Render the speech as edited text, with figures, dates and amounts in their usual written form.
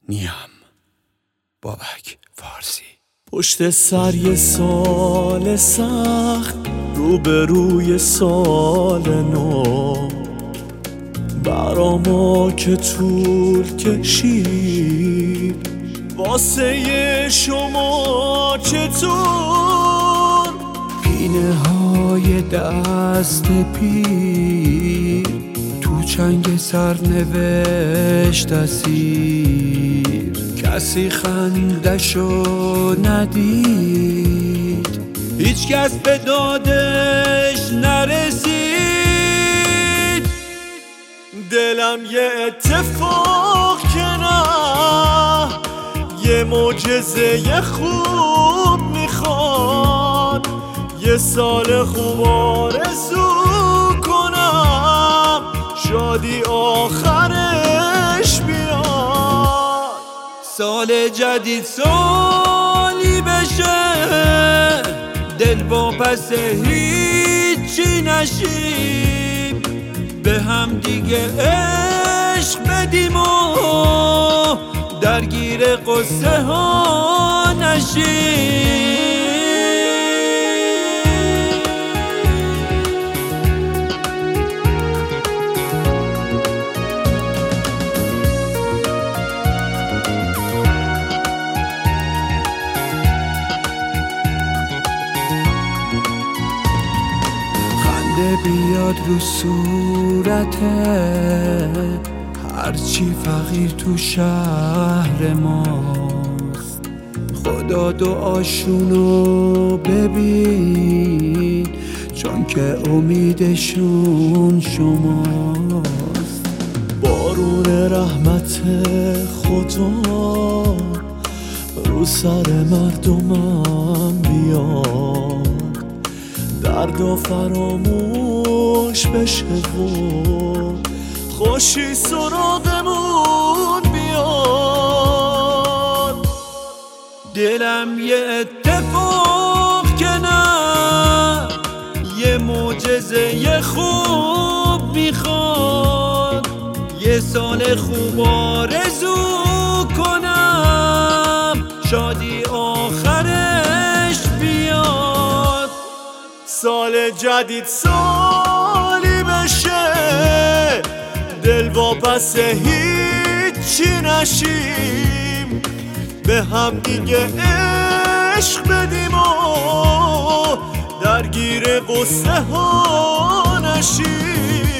نیم بابک فارسی. پشت سر یه سال سخت، روبروی سال نو، برا ما که طول کشید واسه شما چطور؟ پینه های دست پیر تو چنگ سرنوشت اسیر، کسی خندشو ندید، هیچ کس به دادش نرسید. دلم یه اتفاق که نه، یه معجزه خوب میخواد، یه سال خوب آرزو کنم، شادی آخرش بیاد. سال جدید سالی بشه، دل واپس هیچی نشیم، به هم دیگه عشق بدیم و درگیر قصه ها نشیم. بیاد رو صورته، هرچی فقیر تو شهر ماست، خدا دعاشونو ببین، چون که امیدشون شماست. بارون رحمت خدا رو سر مردمم بیاد، درد و فراموش بشه و خوشی سراغمون بیاد. دلم یه اتفاق که نه، یه معجزه خوب میخواد، یه سال خوب آرزو کنم، شادی آخرش بیاد. سال جدید سالی بشه، دل واپس هیچی نشیم، به هم دیگه عشق بدیم و درگیر قصه ها نشیم.